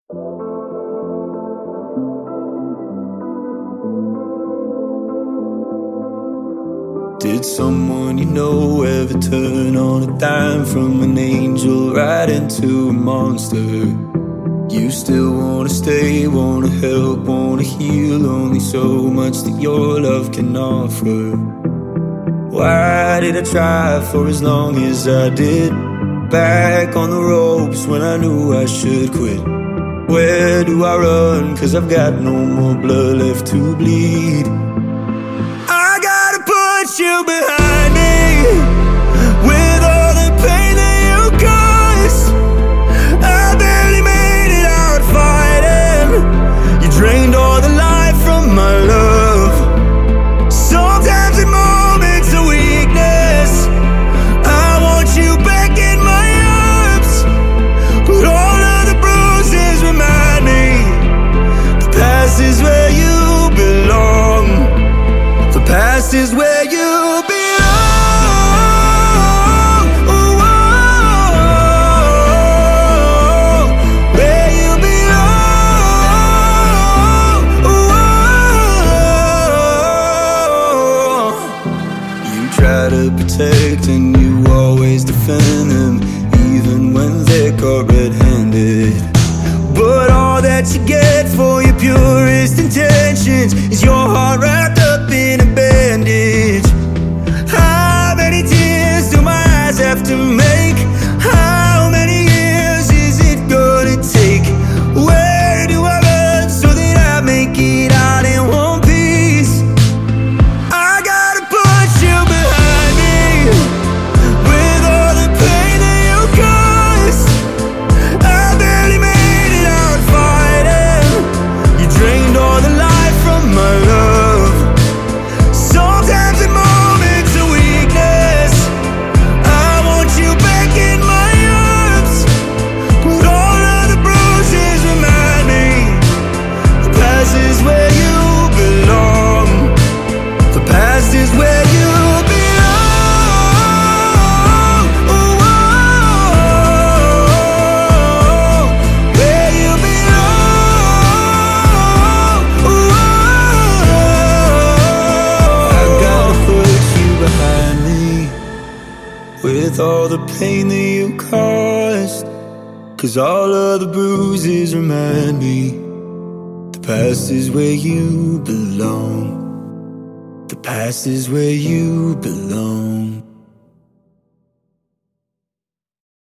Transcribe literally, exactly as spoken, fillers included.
Did someone you know ever turn on a dime from an angel right into a monster? You still wanna stay, wanna help, wanna heal, only so much that your love can offer. Why did I try for as long as I did? Back on the ropes when I knew I should quit. Where do I run? Cause I've got no more blood left to bleed. I gotta put you behind me, with all the pain that you caused. I barely made it out fighting. You drained all the life from my love. Sometimes in moments of weakness, I want you back in my arms, but all of the bruises remind me the past is where you belong. The past is where you belong. Ooh, oh, where you belong. Ooh, oh. You try to protect and you always defend them, even when they're caught red-handed. But all that you get for your purest intentions is your heart wrapped up in a bandage. How many tears do my eyes have to make? How many years is it gonna take? Where do I run so that I make it out in one piece? I gotta put you behind me, with all the pain that you caused. I barely made it out fighting. You drained all the life from my love. Sometimes in moments of weakness, I want you back in my arms, but all of the bruises remind me the past is where you belong. The past is where you belong. Ooh, oh, where you belong. Ooh, oh, I gotta put you behind me, with all the pain that you caused. Cause all of the bruises remind me the past is where you belong. The past is where you belong.